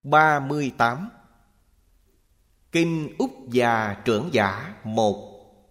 38. Kinh Úc Già Trưởng Giả 1.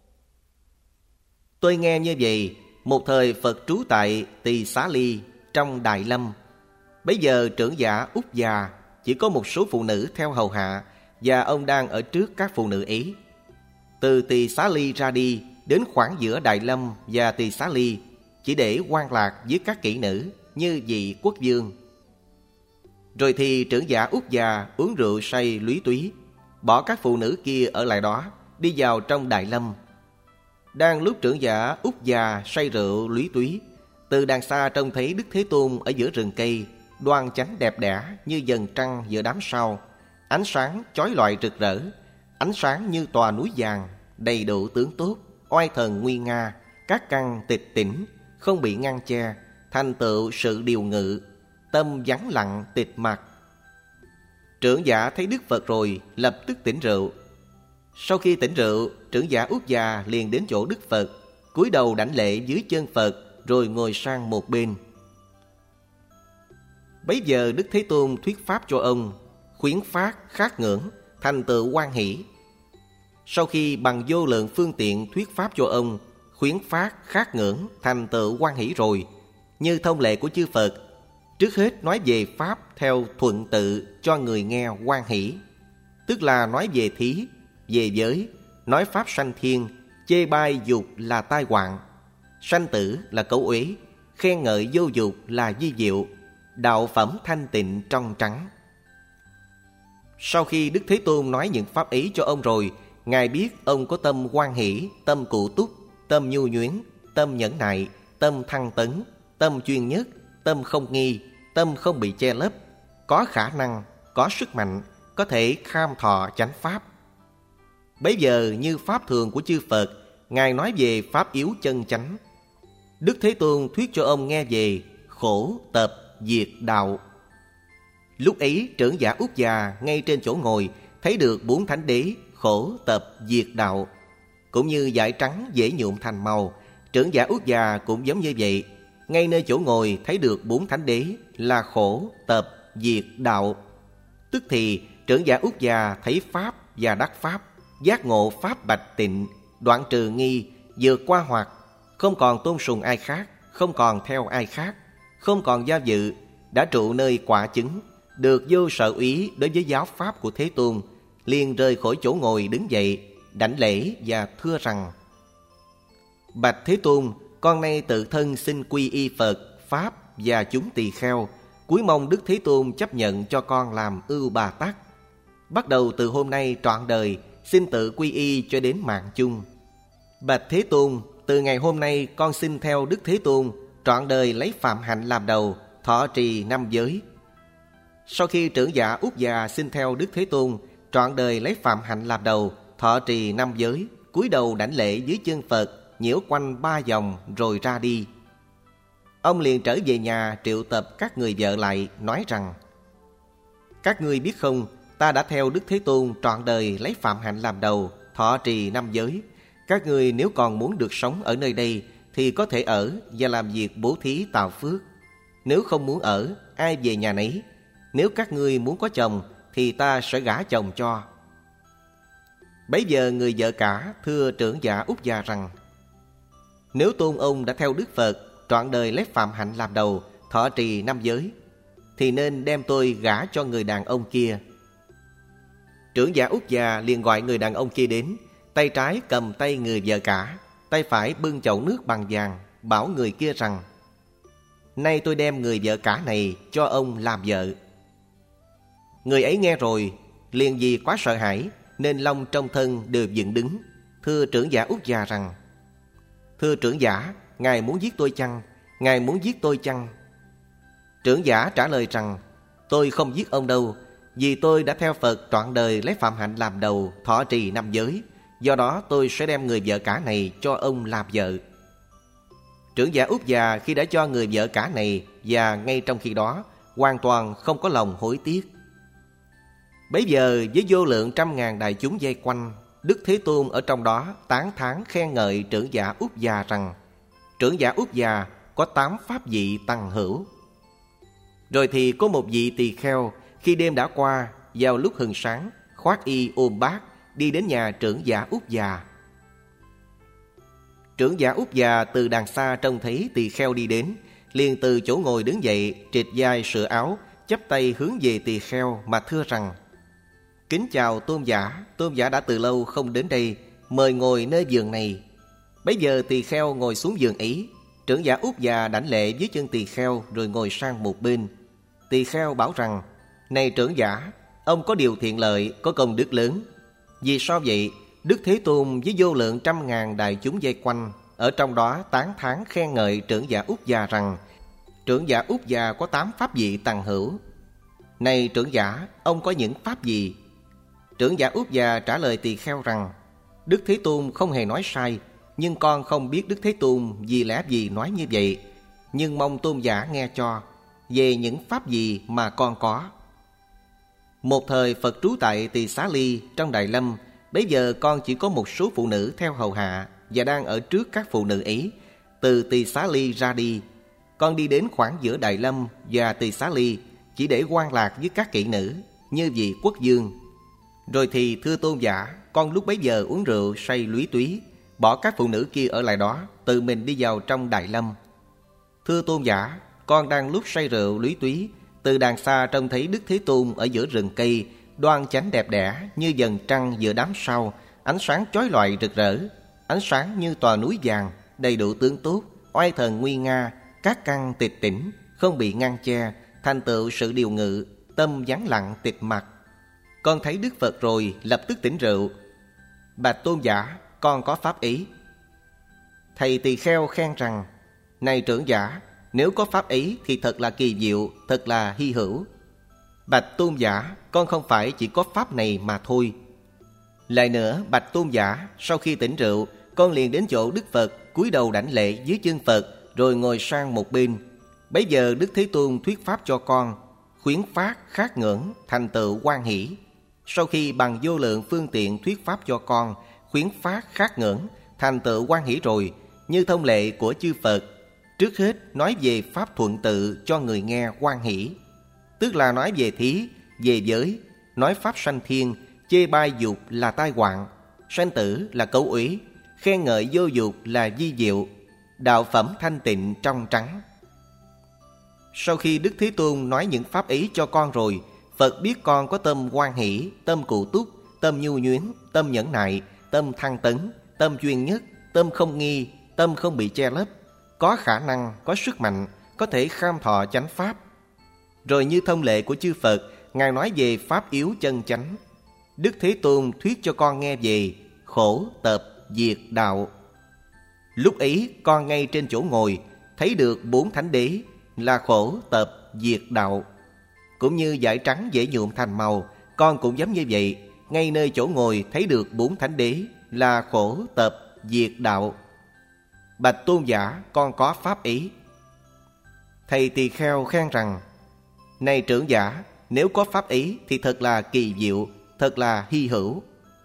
Tôi nghe như vậy, một thời Phật trú tại Tỳ Xá Ly trong Đại Lâm. Bấy giờ trưởng giả Úc Già chỉ có một số phụ nữ theo hầu hạ, và ông đang ở trước các phụ nữ ấy. Từ Tỳ Xá Ly ra đi đến khoảng giữa Đại Lâm và Tỳ Xá Ly, chỉ để hoan lạc với các kỹ nữ như vị quốc vương. Rồi thì trưởng giả Úc Già uống rượu say lúy túy, bỏ các phụ nữ kia ở lại đó, đi vào trong Đại Lâm. Đang lúc trưởng giả Úc Già say rượu lúy túy, từ đằng xa trông thấy Đức Thế Tôn ở giữa rừng cây, đoan chánh đẹp đẽ như dần trăng giữa đám sao, ánh sáng chói lọi rực rỡ, ánh sáng như tòa núi vàng, đầy đủ tướng tốt, oai thần nguy nga, các căn tịch tỉnh, không bị ngăn che, thành tựu sự điều ngự, tâm vắng lặng tịch mặc. Trưởng giả thấy Đức Phật rồi lập tức tỉnh rượu. Sau khi tỉnh rượu, trưởng giả Úc Già liền đến chỗ Đức Phật, cúi đầu đảnh lễ dưới chân Phật, rồi ngồi sang một bên. Bấy giờ Đức Thế Tôn thuyết pháp cho ông, khuyến phát khát ngưỡng, thành tựu hoan hỷ. Sau khi bằng vô lượng phương tiện thuyết pháp cho ông, khuyến phát khát ngưỡng, thành tựu hoan hỷ rồi, như thông lệ của chư Phật, trước hết nói về pháp theo thuận tự cho người nghe hoan hỷ, tức là nói về thí, về giới, nói pháp sanh thiên, chê bai dục là tai họa, sanh tử là cấu uế, khen ngợi vô dục là vi diệu, đạo phẩm thanh tịnh trong trắng. Sau khi Đức Thế Tôn nói những pháp ấy cho ông rồi, Ngài biết ông có tâm hoan hỷ, tâm cụ túc, tâm nhu nhuyến, tâm nhẫn nại, tâm thăng tấn, tâm chuyên nhất, tâm không nghi, tâm không bị che lấp, có khả năng, có sức mạnh, có thể kham thọ chánh pháp. Bấy giờ như pháp thường của chư Phật, Ngài nói về pháp yếu chân chánh. Đức Thế Tôn thuyết cho ông nghe về khổ tập diệt đạo. Lúc ấy trưởng giả Úc Già ngay trên chỗ ngồi thấy được 4 thánh đế khổ tập diệt đạo. Cũng như vải trắng dễ nhuộm thành màu, trưởng giả Úc Già cũng giống như vậy, ngay nơi chỗ ngồi thấy được 4 thánh đế là khổ tập diệt đạo. Tức thì trưởng giả Úc Già thấy pháp và đắc pháp, giác ngộ pháp bạch tịnh, đoạn trừ nghi, vượt qua hoặc, không còn tôn sùng ai khác, không còn theo ai khác, không còn do dự, đã trụ nơi quả chứng, được vô sở úy đối với giáo pháp của Thế Tôn, liền rời khỏi chỗ ngồi đứng dậy, đảnh lễ và thưa rằng: Bạch Thế Tôn, con nay tự thân xin quy y Phật, Pháp và chúng tỳ kheo, cúi mong Đức Thế Tôn chấp nhận cho con làm Ưu Bà Tắc. Bắt đầu từ hôm nay trọn đời, xin tự quy y cho đến mạng chung. Bạch Thế Tôn, từ ngày hôm nay con xin theo Đức Thế Tôn, trọn đời lấy phạm hạnh làm đầu, thọ trì 5 giới. Sau khi trưởng giả Úc Già xin theo Đức Thế Tôn, trọn đời lấy phạm hạnh làm đầu, thọ trì 5 giới, cúi đầu đảnh lễ dưới chân Phật, nhiễu quanh 3 vòng rồi ra đi. Ông liền trở về nhà triệu tập các người vợ lại, nói rằng: Các ngươi biết không, ta đã theo Đức Thế Tôn trọn đời lấy phạm hạnh làm đầu, thọ trì 5 giới. Các ngươi nếu còn muốn được sống ở nơi đây thì có thể ở và làm việc bố thí tạo phước. Nếu không muốn ở, ai về nhà nấy. Nếu các ngươi muốn có chồng thì ta sẽ gả chồng cho. Bấy giờ người vợ cả thưa trưởng giả Úc Già rằng: Nếu Tôn ông đã theo Đức Phật trọn đời lấy phạm hạnh làm đầu, thọ trì 5 giới, thì nên đem tôi gả cho người đàn ông kia. Trưởng giả Úc Già liền gọi người đàn ông kia đến, tay trái cầm tay người vợ cả, tay phải bưng chậu nước bằng vàng, bảo người kia rằng: Nay tôi đem người vợ cả này cho ông làm vợ. Người ấy nghe rồi, liền vì quá sợ hãi nên lông trong thân đều dựng đứng, thưa trưởng giả Úc Già rằng: Thưa trưởng giả, Ngài muốn giết tôi chăng? Ngài muốn giết tôi chăng? Trưởng giả trả lời rằng: Tôi không giết ông đâu, vì tôi đã theo Phật trọn đời lấy phạm hạnh làm đầu, thọ trì 5 giới. Do đó tôi sẽ đem người vợ cả này cho ông làm vợ. Trưởng giả Úc Già khi đã cho người vợ cả này, và ngay trong khi đó hoàn toàn không có lòng hối tiếc. Bấy giờ với vô lượng 100.000 đại chúng vây quanh, Đức Thế Tôn ở trong đó tán thán khen ngợi trưởng giả Úc Già rằng: Trưởng giả Úc Già có 8 pháp vị tăng hữu. Rồi thì có một vị tỳ kheo Khi đêm đã qua, vào lúc hừng sáng, khoác y ôm bát, đi đến nhà trưởng giả Út già. Trưởng giả Út già từ đằng xa trông thấy tỳ kheo đi đến, liền từ chỗ ngồi đứng dậy, trịt vai sửa áo, chắp tay hướng về tỳ kheo mà thưa rằng: Kính chào tôn giả đã từ lâu không đến đây, mời ngồi nơi giường này. Bấy giờ tỳ kheo ngồi xuống giường ấy. Trưởng giả Út già đảnh lễ dưới chân tỳ kheo rồi ngồi sang một bên. Tỳ kheo bảo rằng: Này trưởng giả, ông có điều thiện lợi, có công đức lớn. Vì sao vậy? Đức Thế Tôn với vô lượng trăm ngàn đại chúng vây quanh, ở trong đó tán thán khen ngợi trưởng giả Út già rằng: Trưởng giả Út già có 8 pháp vị tằng hữu. Này trưởng giả, ông có những pháp gì? Trưởng giả Út già trả lời tỳ kheo rằng: Đức Thế Tôn không hề nói sai, nhưng con không biết Đức Thế Tôn vì lẽ gì nói như vậy, nhưng mong tôn giả nghe cho về những pháp gì mà con có. Một thời Phật trú tại Tỳ Xá Ly trong Đại Lâm. Bấy giờ con chỉ có một số phụ nữ theo hầu hạ, và đang ở trước các phụ nữ ấy. Từ Tỳ Xá Ly ra đi, con đi đến khoảng giữa Đại Lâm và Tỳ Xá Ly, chỉ để quan lạc với các kỹ nữ như vị quốc dương. Rồi thì thưa tôn giả, con lúc bấy giờ uống rượu say lúy túy, bỏ các phụ nữ kia ở lại đó, tự mình đi vào trong Đại Lâm. Thưa tôn giả, con đang lúc say rượu lúy túy, từ đàng xa trông thấy Đức Thế Tôn ở giữa rừng cây, đoan chánh đẹp đẽ như dần trăng giữa đám sao, ánh sáng chói lọi rực rỡ, ánh sáng như tòa núi vàng, đầy đủ tướng tốt, oai thần nguy nga, các căn tịch tỉnh, không bị ngăn che, thành tựu sự điều ngự, tâm vắng lặng tịch mặc. Con thấy Đức Phật rồi lập tức tỉnh rượu. Bạch tôn giả, con có pháp ý. Thầy tỳ kheo khen rằng: Này trưởng giả, nếu có pháp ý thì thật là kỳ diệu, thật là hy hữu. Bạch tôn giả, con không phải chỉ có pháp này mà thôi. Lại nữa, bạch tôn giả, sau khi tỉnh rượu, con liền đến chỗ Đức Phật, cúi đầu đảnh lễ dưới chân Phật, rồi ngồi sang một bên. Bấy giờ Đức Thế Tôn thuyết pháp cho con, khuyến phát khát ngưỡng, thành tựu hoan hỷ. Sau khi bằng vô lượng phương tiện thuyết pháp cho con, khuyến phát khát ngưỡng, thành tựu hoan hỷ rồi, như thông lệ của chư Phật, trước hết nói về pháp thuận tự cho người nghe hoan hỷ, tức là nói về thí, về giới, nói pháp sanh thiên, chê bai dục là tai họa, sanh tử là cấu uế, khen ngợi vô dục là vi diệu, đạo phẩm thanh tịnh trong trắng. Sau khi Đức Thế Tôn nói những pháp ý cho con rồi, Phật biết con có tâm hoan hỷ, tâm cụ túc, tâm nhu nhuyến, tâm nhẫn nại, tâm thăng tấn, tâm chuyên nhất, tâm không nghi, tâm không bị che lấp, có khả năng, có sức mạnh, có thể kham thọ chánh pháp. Rồi như thông lệ của chư Phật, Ngài nói về pháp yếu chân chánh. Đức Thế Tôn thuyết cho con nghe về khổ, tập, diệt, đạo. Lúc ấy con ngay trên chỗ ngồi thấy được 4 thánh đế là khổ, tập, diệt, đạo. Cũng như vải trắng dễ nhuộm thành màu, con cũng giống như vậy, ngay nơi chỗ ngồi thấy được 4 thánh đế là khổ, tập, diệt, đạo. Bạch tôn giả, con có pháp ý. Thầy tỳ kheo khen rằng: Này trưởng giả, nếu có pháp ý thì thật là kỳ diệu, thật là hy hữu.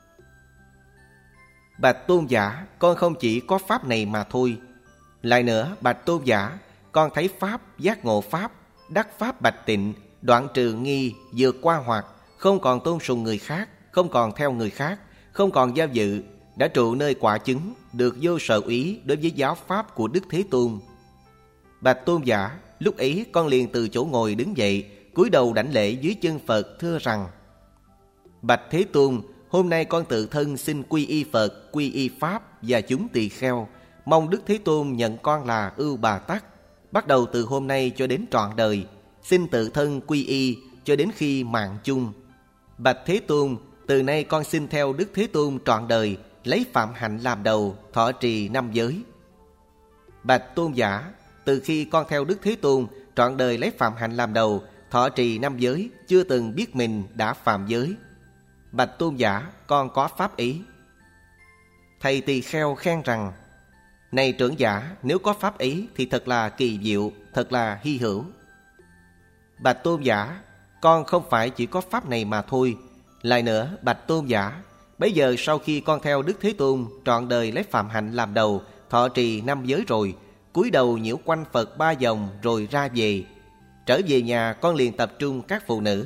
Bạch tôn giả, con không chỉ có pháp này mà thôi. Lại nữa, bạch tôn giả, con thấy pháp, giác ngộ pháp, đắc pháp bạch tịnh, đoạn trừ nghi, vượt qua hoặc, không còn tôn sùng người khác, không còn theo người khác, không còn giao dự, đã trụ nơi quả chứng, được vô sở úy đối với giáo pháp của Đức Thế Tôn. Bạch tôn giả, lúc ấy con liền từ chỗ ngồi đứng dậy, cúi đầu đảnh lễ dưới chân Phật thưa rằng: Bạch Thế Tôn, hôm nay con tự thân xin quy y Phật, quy y Pháp và chúng tỳ kheo, mong Đức Thế Tôn nhận con là Ưu Bà Tắc. Bắt đầu từ hôm nay cho đến trọn đời, xin tự thân quy y cho đến khi mạng chung. Bạch Thế Tôn, từ nay con xin theo Đức Thế Tôn trọn đời, lấy phạm hạnh làm đầu, thọ trì 5 giới. Bạch tôn giả, từ khi con theo Đức Thế Tôn trọn đời lấy phạm hạnh làm đầu, thọ trì 5 giới, chưa từng biết mình đã phạm giới. Bạch tôn giả, con có pháp ý. Thầy tỳ kheo khen rằng: Này trưởng giả, nếu có pháp ý thì thật là kỳ diệu, thật là hy hữu. Bạch tôn giả, con không phải chỉ có pháp này mà thôi. Lại nữa, bạch tôn giả, bây giờ sau khi con theo Đức Thế Tôn trọn đời lấy phạm hạnh làm đầu, thọ trì 5 giới rồi, cúi đầu nhiễu quanh Phật 3 vòng rồi ra về. Trở về nhà con liền tập trung các phụ nữ,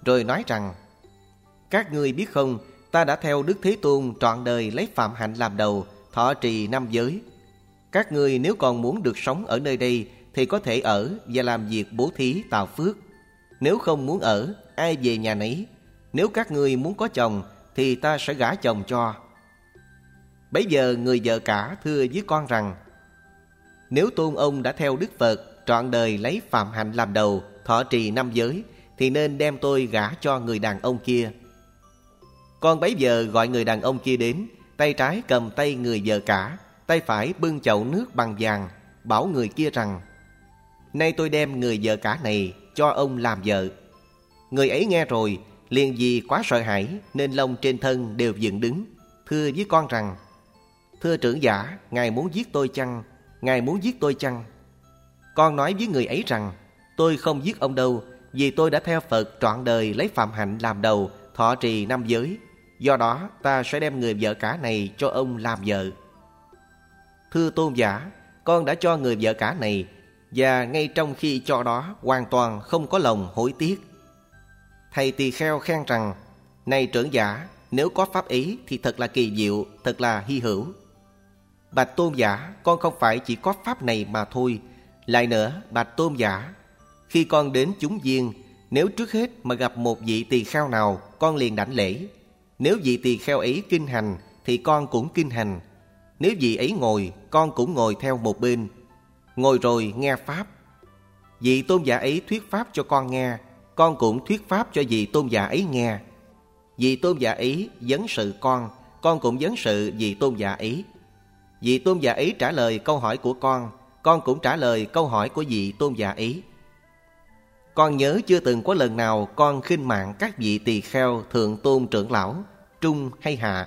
rồi nói rằng: Các ngươi biết không, ta đã theo Đức Thế Tôn trọn đời lấy phạm hạnh làm đầu, thọ trì 5 giới. Các ngươi nếu còn muốn được sống ở nơi đây thì có thể ở và làm việc bố thí tạo phước. Nếu không muốn ở, ai về nhà nấy. Nếu các ngươi muốn có chồng thì ta sẽ gả chồng cho. Bấy giờ người vợ cả thưa với con rằng: Nếu Tôn ông đã theo Đức Phật trọn đời lấy phạm hạnh làm đầu, thọ trì 5 giới, thì nên đem tôi gả cho người đàn ông kia. Con bấy giờ gọi người đàn ông kia đến, tay trái cầm tay người vợ cả, tay phải bưng chậu nước bằng vàng, bảo người kia rằng: Nay tôi đem người vợ cả này cho ông làm vợ. Người ấy nghe rồi, liền vì quá sợ hãi nên lông trên thân đều dựng đứng, thưa với con rằng: Thưa trưởng giả, ngài muốn giết tôi chăng? Ngài muốn giết tôi chăng? Con nói với người ấy rằng: Tôi không giết ông đâu, vì tôi đã theo Phật trọn đời lấy phạm hạnh làm đầu, thọ trì 5 giới. Do đó ta sẽ đem người vợ cả này cho ông làm vợ. Thưa tôn giả, con đã cho người vợ cả này, và ngay trong khi cho đó hoàn toàn không có lòng hối tiếc. Thầy tỳ kheo khen rằng: Này trưởng giả, nếu có pháp ý thì thật là kỳ diệu, thật là hy hữu. Bạch tôn giả, con không phải chỉ có pháp này mà thôi. Lại nữa, bạch tôn giả, khi con đến chúng viên, nếu trước hết mà gặp một vị tỳ kheo nào, con liền đảnh lễ. Nếu vị tỳ kheo ấy kinh hành thì con cũng kinh hành. Nếu vị ấy ngồi, con cũng ngồi theo một bên, ngồi rồi nghe pháp. Vị tôn giả ấy thuyết pháp cho con nghe, con cũng thuyết pháp cho vị tôn giả ấy nghe. Vị tôn giả ấy vấn sự con cũng vấn sự vị tôn giả ấy. Vị tôn giả ấy trả lời câu hỏi của con cũng trả lời câu hỏi của vị tôn giả ấy. Con nhớ chưa từng có lần nào con khinh mạng các vị tỳ kheo, thượng tôn, trưởng lão, trung hay hạ.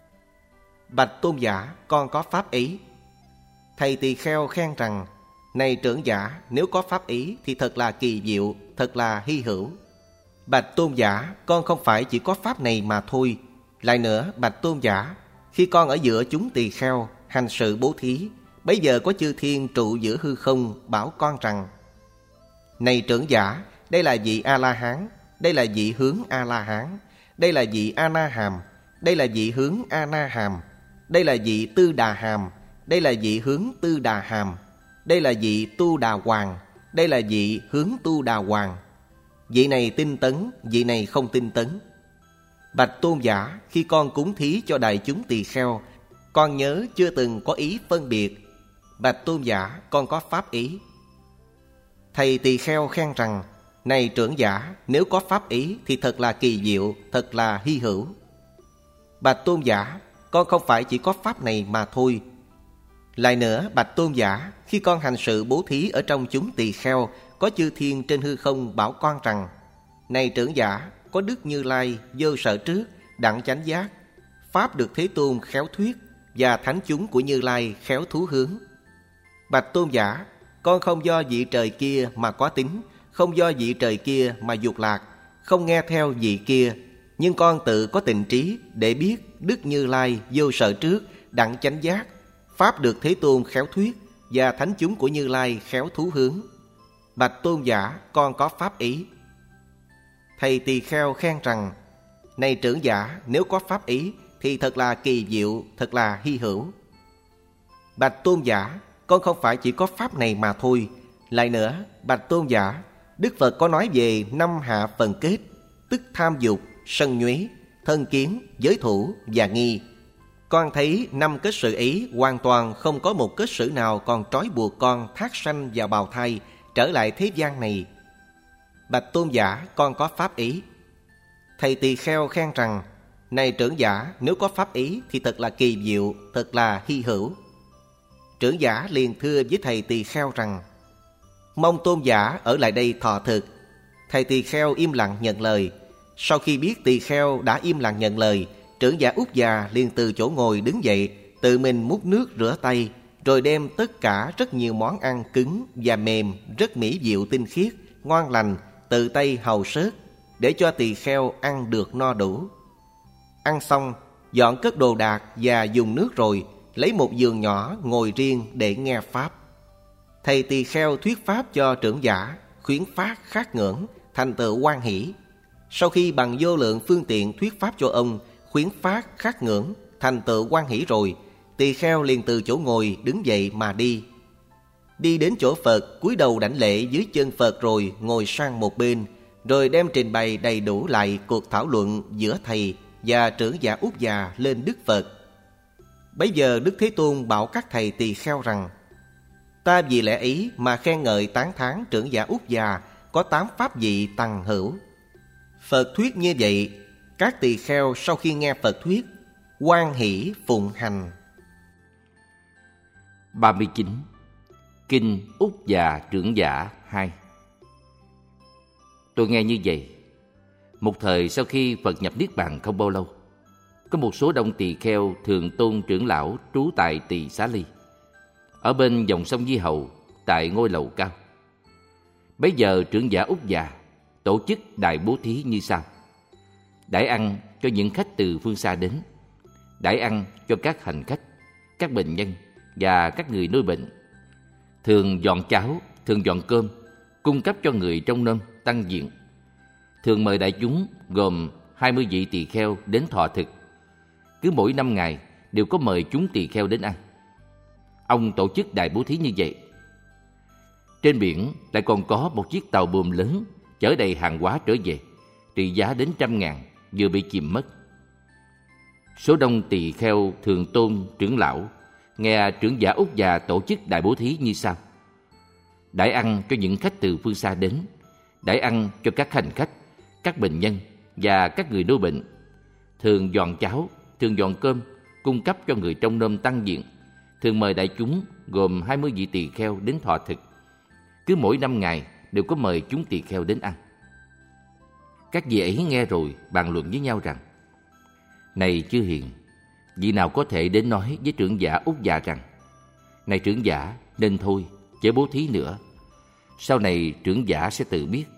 Bạch tôn giả, con có pháp ý. Thầy tỳ kheo khen rằng: Này trưởng giả, nếu có pháp ý thì thật là kỳ diệu, thật là hy hữu. Bạch tôn giả, con không phải chỉ có pháp này mà thôi. Lại nữa, bạch tôn giả, khi con ở giữa chúng tỳ kheo hành sự bố thí, bấy giờ có chư thiên trụ giữa hư không bảo con rằng: Này trưởng giả, đây là vị A-la-hán, đây là vị hướng A-la-hán, đây là vị A-na-hàm, đây là vị hướng A-na-hàm, đây là vị Tư Đà Hàm, đây là vị hướng Tư Đà Hàm, đây là vị Tu Đà Hoàng, đây là vị hướng Tu Đà Hoàng. Vị này tinh tấn, vị này không tinh tấn. Bạch tôn giả, khi con cúng thí cho đại chúng tỳ kheo, con nhớ chưa từng có ý phân biệt. Bạch tôn giả, con có pháp ý. Thầy tỳ kheo khen rằng: Này trưởng giả, nếu có pháp ý thì thật là kỳ diệu, thật là hy hữu. Bạch tôn giả, con không phải chỉ có pháp này mà thôi. Lại nữa, bạch tôn giả, khi con hành sự bố thí ở trong chúng tỳ kheo, có chư thiên trên hư không bảo con rằng: Này trưởng giả, có Đức Như Lai vô sợ trước, đặng chánh giác, pháp được Thế Tôn khéo thuyết, và thánh chúng của Như Lai khéo thú hướng. Bạch tôn giả, con không do vị trời kia mà có tính, không do vị trời kia mà dục lạc, không nghe theo vị kia, nhưng con tự có tịnh trí để biết Đức Như Lai vô sợ trước, đặng chánh giác, pháp được Thế Tôn khéo thuyết, và thánh chúng của Như Lai khéo thú hướng. Bạch tôn giả, con có pháp ý. Thầy tỳ kheo khen rằng: Này trưởng giả, nếu có pháp ý thì thật là kỳ diệu, thật là hy hữu. Bạch tôn giả, con không phải chỉ có pháp này mà thôi. Lại nữa, bạch tôn giả, Đức Phật có nói về 5 hạ phần kết, tức tham dục, sân nhuế, thân kiến, giới thủ và nghi. Con thấy 5 kết sự ấy hoàn toàn không có một kết sự nào còn trói buộc con thác sanh vào bào thai, trở lại thế gian này. Bạch tôn giả, con có pháp ý. Thầy tỳ kheo khen rằng: Này trưởng giả, nếu có pháp ý thì thật là kỳ diệu, thật là hy hữu. Trưởng giả liền thưa với thầy tỳ kheo rằng: Mong tôn giả ở lại đây thọ thực. Thầy tỳ kheo im lặng nhận lời. Sau khi biết tỳ kheo đã im lặng nhận lời, trưởng giả Úc già liền từ chỗ ngồi đứng dậy, tự mình múc nước rửa tay, rồi đem tất cả rất nhiều món ăn cứng và mềm, rất mỹ diệu tinh khiết, ngon lành, tự tay hầu sớt, để cho tỳ kheo ăn được no đủ. Ăn xong, dọn cất đồ đạc và dùng nước rồi, lấy một giường nhỏ ngồi riêng để nghe pháp. Thầy tỳ kheo thuyết pháp cho trưởng giả, khuyến phát khát ngưỡng, thành tựu hoan hỷ. Sau khi bằng vô lượng phương tiện thuyết pháp cho ông, khuyến phát khát ngưỡng, thành tựu hoan hỷ rồi, tỳ kheo liền từ chỗ ngồi đứng dậy mà đi. Đi đến chỗ Phật, cúi đầu đảnh lễ dưới chân Phật rồi ngồi sang một bên, rồi đem trình bày đầy đủ lại cuộc thảo luận giữa thầy và trưởng giả Úc già lên Đức Phật. Bấy giờ Đức Thế Tôn bảo các thầy tỳ kheo rằng: ta vì lẽ ấy mà khen ngợi tán thán trưởng giả Úc già có 8 pháp vị tằng hữu. Phật thuyết như vậy, các tỳ kheo sau khi nghe Phật thuyết, hoan hỷ phụng hành. 39. Kinh Úc già trưởng giả 2. Tôi nghe như vậy. Một thời sau khi Phật nhập Niết Bàn không bao lâu, có một số đông tỳ kheo Thường Tôn trưởng lão trú tại Tỳ Xá Ly, ở bên dòng sông Di Hầu, tại ngôi lầu cao. Bấy giờ trưởng giả Úc già tổ chức đại bố thí như sau: đãi ăn cho những khách từ phương xa đến, đãi ăn cho các hành khách, các bệnh nhân và các người nuôi bệnh, thường dọn cháo, thường dọn cơm, cung cấp cho người trong nôm tăng diện, thường mời đại chúng gồm 20 vị tỳ kheo đến thọ thực. Cứ mỗi 5 ngày đều có mời chúng tỳ kheo đến ăn. Ông tổ chức đại bố thí như vậy. Trên biển lại còn có một chiếc tàu buồm lớn chở đầy hàng hóa trở về, trị giá đến 100.000, vừa bị chìm mất. Số đông tỳ kheo Thường Tôn trưởng lão nghe trưởng giả Úc già tổ chức đại bố thí như sau: đãi ăn cho những khách từ phương xa đến, đãi ăn cho các hành khách, các bệnh nhân và các người nuôi bệnh, thường dọn cháo, thường dọn cơm, cung cấp cho người trong nôm tăng diện, thường mời đại chúng gồm 20 vị tỳ kheo đến thọ thực. Cứ mỗi 5 ngày đều có mời chúng tỳ kheo đến ăn. Các vị ấy nghe rồi bàn luận với nhau rằng: này chư hiền, vị nào có thể đến nói với trưởng giả Úc già rằng: này trưởng giả, nên thôi, chớ bố thí nữa, sau này trưởng giả sẽ tự biết.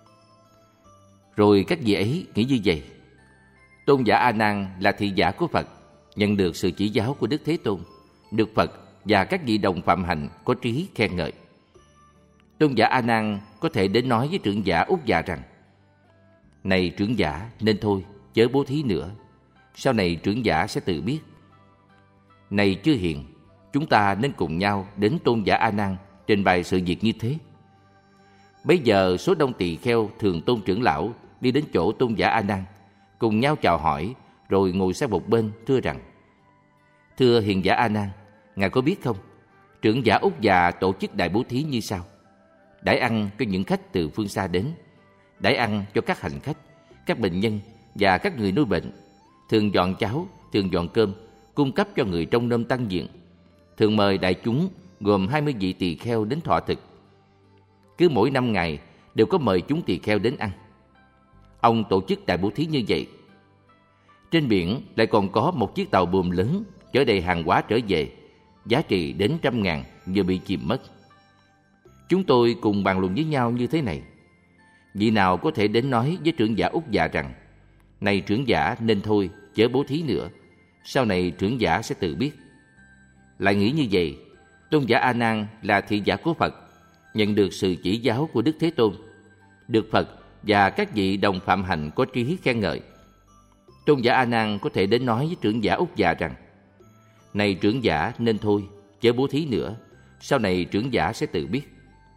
Rồi các vị ấy nghĩ như vậy: tôn giả A Nan là thị giả của Phật, nhận được sự chỉ giáo của Đức Thế Tôn, được Phật và các vị đồng phạm hạnh có trí khen ngợi. Tôn giả A Nan có thể đến nói với trưởng giả Úc già rằng: này trưởng giả, nên thôi, chớ bố thí nữa, sau này trưởng giả sẽ tự biết. Này chư hiền, chúng ta nên cùng nhau đến tôn giả A Nan trình bày sự việc như thế. Bấy giờ số đông tỳ kheo Thường Tôn trưởng lão đi đến chỗ tôn giả A Nan, cùng nhau chào hỏi, rồi ngồi sang một bên thưa rằng: thưa hiền giả A Nan, ngài có biết không, trưởng giả Úc già tổ chức đại bố thí như sau: đãi ăn cho những khách từ phương xa đến, đãi ăn cho các hành khách, các bệnh nhân và các người nuôi bệnh, thường dọn cháo, thường dọn cơm, cung cấp cho người trong nôm tăng diện, thường mời đại chúng gồm 20 vị tỳ kheo đến thọ thực. Cứ mỗi 5 ngày đều có mời chúng tỳ kheo đến ăn. Ông tổ chức đại bố thí như vậy. Trên biển lại còn có một chiếc tàu buồm lớn chở đầy hàng hóa trở về, giá trị đến 100.000, vừa bị chìm mất. Chúng tôi cùng bàn luận với nhau như thế này: vị nào có thể đến nói với trưởng giả Úc già rằng: này trưởng giả, nên thôi, chớ bố thí nữa, sau này trưởng giả sẽ tự biết. Lại nghĩ như vậy: tôn giả A Nan là thị giả của Phật, nhận được sự chỉ giáo của Đức Thế Tôn, được Phật và các vị đồng phạm hạnh có trí khen ngợi. Tôn giả A Nan có thể đến nói với trưởng giả Úc già rằng: này trưởng giả, nên thôi, chớ bố thí nữa, sau này trưởng giả sẽ tự biết.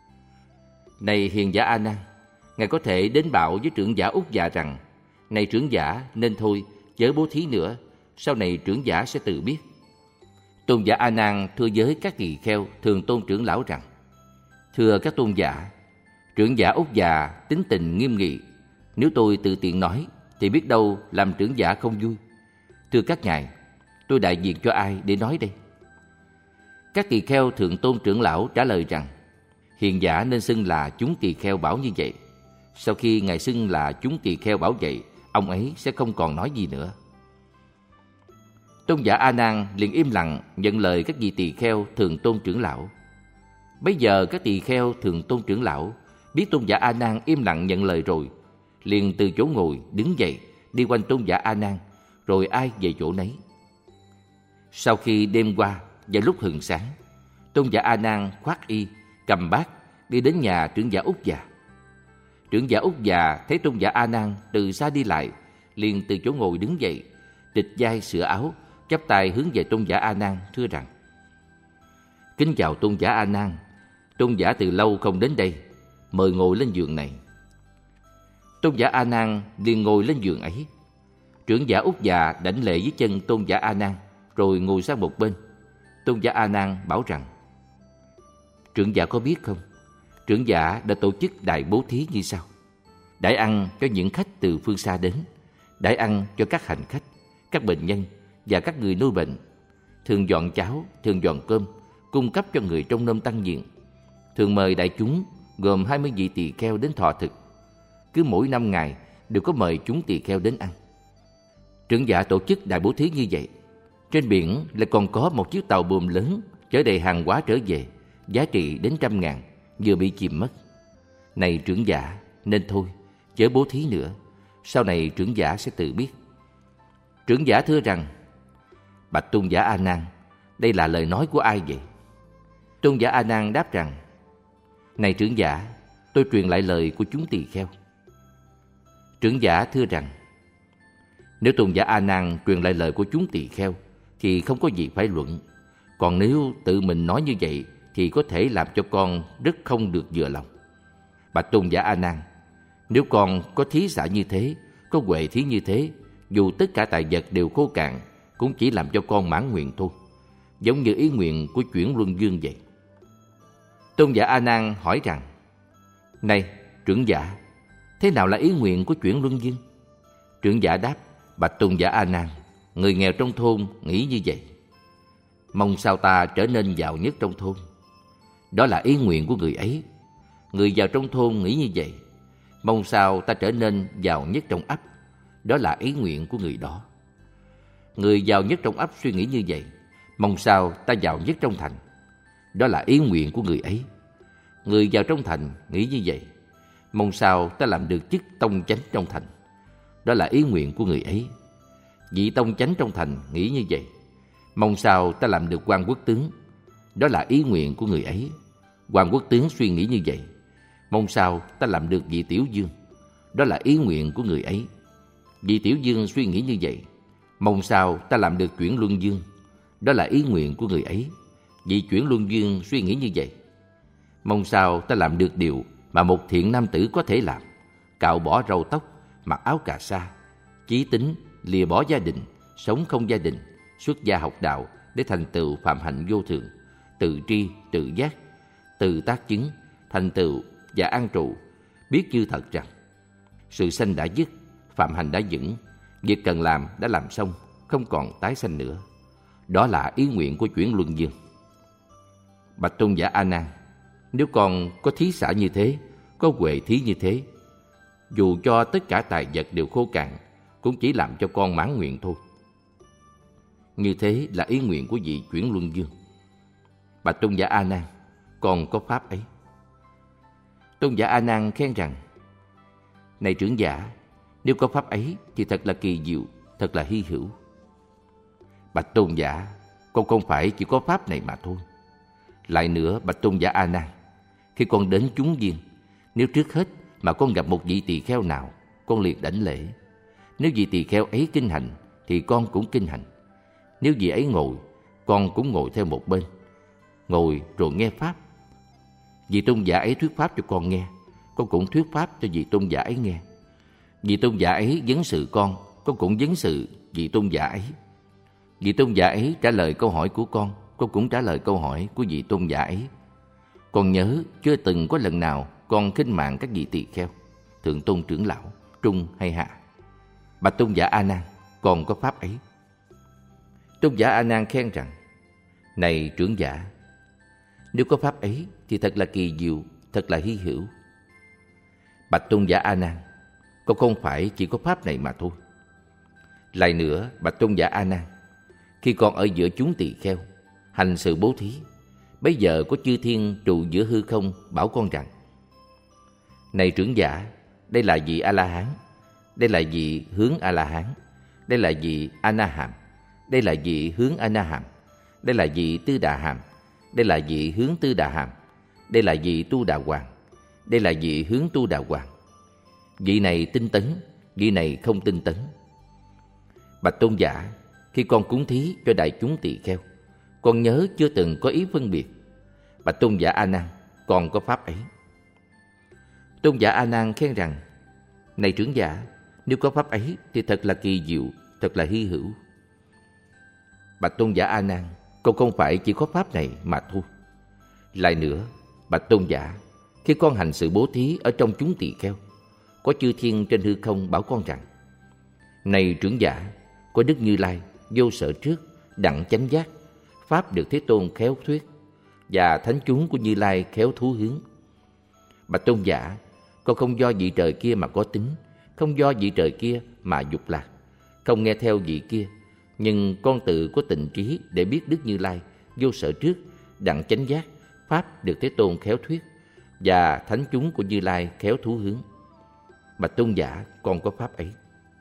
Này hiền giả A Nan, ngài có thể đến bảo với trưởng giả Úc già rằng: này trưởng giả, nên thôi, chớ bố thí nữa, sau này trưởng giả sẽ tự biết. Tôn giả A Nan thưa với các tỳ kheo Thường Tôn trưởng lão rằng: thưa các tôn giả, trưởng giả Úc già tính tình nghiêm nghị, nếu tôi tự tiện nói thì biết đâu làm trưởng giả không vui. Thưa các ngài, tôi đại diện cho ai để nói đây? Các tỳ kheo Thượng Tôn trưởng lão trả lời rằng: hiền giả nên xưng là chúng tỳ kheo bảo như vậy. Sau khi ngài xưng là chúng tỳ kheo bảo vậy, ông ấy sẽ không còn nói gì nữa. Tôn giả A Nan liền im lặng nhận lời các vị tỳ kheo Thường Tôn trưởng lão. Bấy giờ các tỳ kheo Thường Tôn trưởng lão biết tôn giả A Nan im lặng nhận lời rồi, liền từ chỗ ngồi đứng dậy đi quanh tôn giả A Nan, rồi ai về chỗ nấy. Sau khi đêm qua và lúc hừng sáng, tôn giả A Nan khoác y, cầm bát đi đến nhà trưởng giả Úc già. Trưởng giả Úc già thấy tôn giả A Nan từ xa đi lại, liền từ chỗ ngồi đứng dậy, trịch vai sửa áo, chắp tay hướng về tôn giả A Nan thưa rằng: Kính chào tôn giả A Nan, tôn giả từ lâu không đến đây, mời ngồi lên giường này. Tôn giả A Nan liền ngồi lên giường ấy. Trưởng giả Úc già đảnh lễ dưới chân tôn giả A Nan, rồi ngồi sang một bên. Tôn giả A Nan bảo rằng: Trưởng giả có biết không, trưởng giả đã tổ chức đại bố thí như sau: đãi ăn cho những khách từ phương xa đến, đãi ăn cho các hành khách, các bệnh nhân và các người nuôi bệnh, thường dọn cháo, thường dọn cơm, cung cấp cho người trong nôm tăng diện, thường mời đại chúng gồm 20 vị tỳ kheo đến thọ thực. Cứ mỗi 5 ngày đều có mời chúng tỳ kheo đến ăn. Trưởng giả tổ chức đại bố thí như vậy. Trên biển lại còn có một chiếc tàu buồm lớn chở đầy hàng hóa trở về, giá trị đến 100.000, vừa bị chìm mất. Này trưởng giả, nên thôi, chớ bố thí nữa, sau này trưởng giả sẽ tự biết. Trưởng giả thưa rằng: Bạch tôn giả A Nan, đây là lời nói của ai vậy? Tôn giả A Nan đáp rằng: Này trưởng giả, tôi truyền lại lời của chúng tỳ kheo. Trưởng giả thưa rằng: Nếu tôn giả A Nan truyền lại lời của chúng tỳ kheo thì không có gì phải luận. Còn nếu tự mình nói như vậy thì có thể làm cho con rất không được vừa lòng. Bạch tôn giả A Nan, nếu con có thí xả như thế, có huệ thí như thế, dù tất cả tài vật đều khô cạn, cũng chỉ làm cho con mãn nguyện thôi, giống như ý nguyện của chuyển luân dương vậy. Tôn giả A Nan hỏi rằng: Này trưởng giả, thế nào là ý nguyện của chuyển luân dương? Trưởng giả đáp: Bạch tôn giả A Nan, người nghèo trong thôn nghĩ như vậy: Mong sao ta trở nên giàu nhất trong thôn. Đó là ý nguyện của người ấy. Người giàu trong thôn nghĩ như vậy: Mong sao ta trở nên giàu nhất trong ấp. Đó là ý nguyện của người đó. Người giàu nhất trong ấp suy nghĩ như vậy: Mong sao ta giàu nhất trong thành. Đó là ý nguyện của người ấy. Người giàu trong thành nghĩ như vậy: Mong sao ta làm được chức tông chánh trong thành. Đó là ý nguyện của người ấy. Vị tông chánh trong thành nghĩ như vậy: Mong sao ta làm được quan quốc tướng. Đó là ý nguyện của người ấy. Quan quốc tướng suy nghĩ như vậy: Mong sao ta làm được vị tiểu dương. Đó là ý nguyện của người ấy. Vị tiểu dương suy nghĩ như vậy: Mong sao ta làm được chuyển luân dương. Đó là ý nguyện của người ấy. Vị chuyển luân dương suy nghĩ như vậy: Mong sao ta làm được điều mà một thiện nam tử có thể làm: cạo bỏ râu tóc, mặc áo cà sa, chí tính, lìa bỏ gia đình, sống không gia đình, xuất gia học đạo để thành tựu phạm hạnh vô thường, tự tri, tự giác, tự tác chứng, thành tựu và an trụ, biết như thật rằng sự sanh đã dứt, phạm hành đã vững, việc cần làm đã làm xong, không còn tái sanh nữa. Đó là ý nguyện của chuyển luân dương. Bạch tôn giả A Nan, nếu con có thí xả như thế, có huệ thí như thế, dù cho tất cả tài vật đều khô cạn, cũng chỉ làm cho con mãn nguyện thôi. Như thế là ý nguyện của vị chuyển luân dương. Bạch tôn giả A Nan, con có pháp ấy. Tôn giả A Nan khen rằng: Này trưởng giả, nếu có pháp ấy thì thật là kỳ diệu, thật là hy hữu. Bạch tôn giả, con không phải chỉ có pháp này mà thôi. Lại nữa, bạch tôn giả A Nan, khi con đến chúng viên, nếu trước hết mà con gặp một vị tỳ kheo nào, con liền đảnh lễ. Nếu vị tỳ kheo ấy kinh hành thì con cũng kinh hành. Nếu vị ấy ngồi, con cũng ngồi theo một bên, ngồi rồi nghe pháp. Vị tôn giả ấy thuyết pháp cho con nghe, con cũng thuyết pháp cho vị tôn giả ấy nghe. Vị tôn giả ấy vấn sự con cũng vấn sự vị tôn giả ấy. Vị tôn giả ấy trả lời câu hỏi của con cũng trả lời câu hỏi của vị tôn giả ấy. Con nhớ chưa từng có lần nào con khinh mạng các vị tỳ kheo, thượng tôn trưởng lão, trung hay hạ. Bạch tôn giả A Nan, con có pháp ấy. Tôn giả A Nan khen rằng: Này trưởng giả, nếu có pháp ấy thì thật là kỳ diệu, thật là hy hữu. Bạch tôn giả A Nan, con không phải chỉ có pháp này mà thôi. Lại nữa, bạch tôn giả A Nan, khi con ở giữa chúng tỳ kheo, hành sự bố thí, bây giờ có chư thiên trụ giữa hư không bảo con rằng: Này trưởng giả, đây là vị A-la-hán, đây là vị hướng A-la-hán, đây là vị A-na-hàm, đây là vị hướng A-na-hàm, đây là vị Tư Đà Hàm, đây là vị hướng Tư Đà Hàm, đây là vị Tu Đà Hoàng, đây là vị hướng Tu Đà Hoàng, vị này tinh tấn, vị này không tinh tấn. Bạch tôn giả, khi con cúng thí cho đại chúng tỳ kheo, con nhớ chưa từng có ý phân biệt. Bạch tôn giả A Nan, con có pháp ấy. Tôn giả A Nan khen rằng: này trưởng giả, nếu có pháp ấy thì thật là kỳ diệu, thật là hy hữu. Bạch tôn giả A Nan, con không phải chỉ có pháp này mà thôi. Lại nữa, bạch tôn giả, khi con hành sự bố thí ở trong chúng tỳ kheo, có chư thiên trên hư không bảo con rằng: này trưởng giả, có Đức Như Lai vô sở trước, đặng chánh giác, pháp được Thế Tôn khéo thuyết, và thánh chúng của Như Lai khéo thú hướng. Bạch tôn giả, con không do vị trời kia mà có tính, không do vị trời kia mà dục lạc, không nghe theo vị kia, nhưng con tự có tịnh trí để biết Đức Như Lai vô sở trước, đặng chánh giác, pháp được Thế Tôn khéo thuyết, và thánh chúng của Như Lai khéo thú hướng. Bạch tôn giả, con có pháp ấy.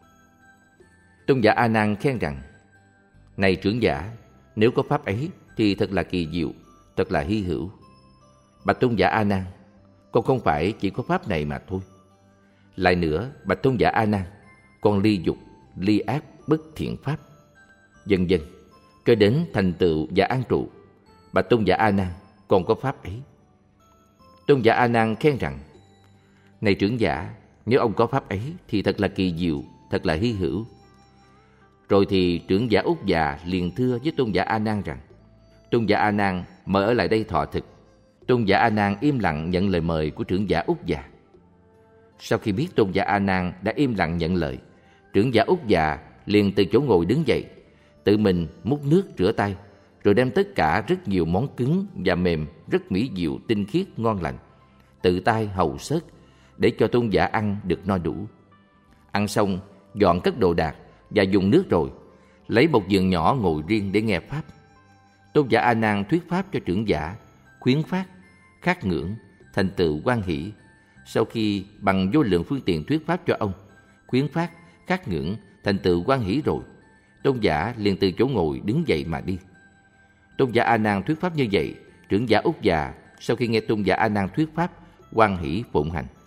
Tôn giả A Nan khen rằng: này trưởng giả, nếu có pháp ấy thì thật là kỳ diệu, thật là hy hữu. Bạch tôn giả A Nan, con không phải chỉ có pháp này mà thôi. Lại nữa, bạch tôn giả A Nan, con ly dục, ly ác, bất thiện pháp, vân vân, cho đến thành tựu và an trụ. Bạch tôn giả A Nan, con có pháp ấy. Tôn giả A Nan khen rằng: này trưởng giả, nếu ông có pháp ấy thì thật là kỳ diệu, thật là hy hữu. Rồi thì trưởng giả Úc già liền thưa với tôn giả A Nan rằng: tôn giả A Nan mời ở lại đây thọ thực. Tôn giả A Nan im lặng nhận lời mời của trưởng giả Úc già. Sau khi biết tôn giả A Nan đã im lặng nhận lời, trưởng giả Úc già liền từ chỗ ngồi đứng dậy, tự mình múc nước rửa tay, rồi đem tất cả rất nhiều món cứng và mềm rất mỹ diệu tinh khiết ngon lành, tự tay hầu xớt để cho tôn giả ăn được no đủ. Ăn xong, dọn cất đồ đạc và dùng nước rồi, lấy một giường nhỏ ngồi riêng để nghe pháp. Tôn giả A Nan thuyết pháp cho trưởng giả, khuyến phát, khát ngưỡng, thành tựu hoan hỷ. Sau khi bằng vô lượng phương tiện thuyết pháp cho ông, khuyến phát, khát ngưỡng, thành tựu hoan hỷ rồi, tôn giả liền từ chỗ ngồi đứng dậy mà đi. Tôn giả A Nan thuyết pháp như vậy, trưởng giả Úc già sau khi nghe tôn giả A Nan thuyết pháp, hoan hỷ phụng hành.